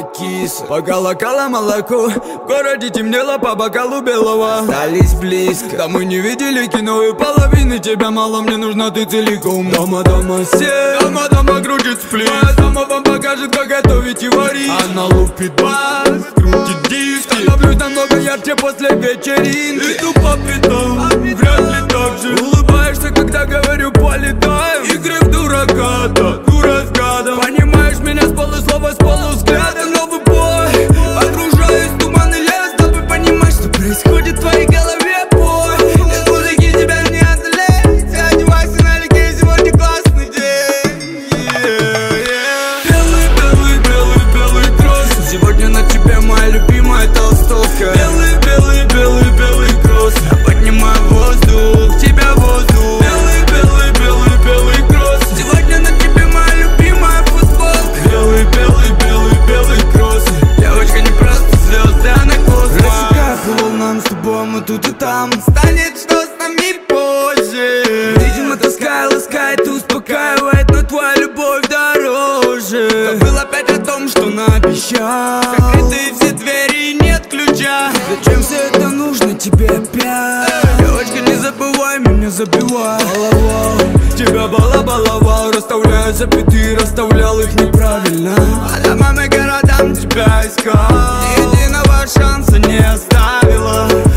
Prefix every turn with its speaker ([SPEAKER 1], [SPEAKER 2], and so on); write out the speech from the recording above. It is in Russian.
[SPEAKER 1] киса. Поколокало молоко, в городе темнело по бокалу белого. Остались близко, да мы не видели кино и половины тебя мало, мне нужна ты целиком. Дома, дома все, дома крутит сплит. Моя дома вам покажет, как готовить и варить. Она лупит бас, крутит диски. Становлюсь намного ярче после вечеринки. Иду по пятам, вряд ли так же. Улыбаешься, когда говорю полетаем. Игры в дурака, да, дура с гадом. Понимаешь меня с полуслова, с полувзгляда. Новый бой, погружаюсь в туманный лес, дабы понимать, что происходит в твоей голове, бой. Без музыки тебя не одолеть. Я одевайся налегке, сегодня классный день. Белый, белый, белый, белый кросс. Сегодня на тебе моя любимая толстовка. Белый, белый, белый, белый кросс. Я поднимаю воздух, тебя воздух. Белый, белый, белый, белый кросс. Сегодня на тебе моя любимая футболка. Белый, белый, белый, белый кросс. Девочка не просто звезды, она космос. Рассекая по волнам с тобой, мы тут и там. Станет, что с нами позже. Видимо, тоска и ласкает и успокаивает, но твоя любовь дороже. Забыл опять о том, что наобещал. Закрытые все двери, нет ключа. Зачем все это нужно тебе опять? Девочка, не забывай меня, забивай баловал. Тебя баловал, расставляю запятые, расставлял их неправильно. А домам и городам тебя искал, ни единого шанса не оставила.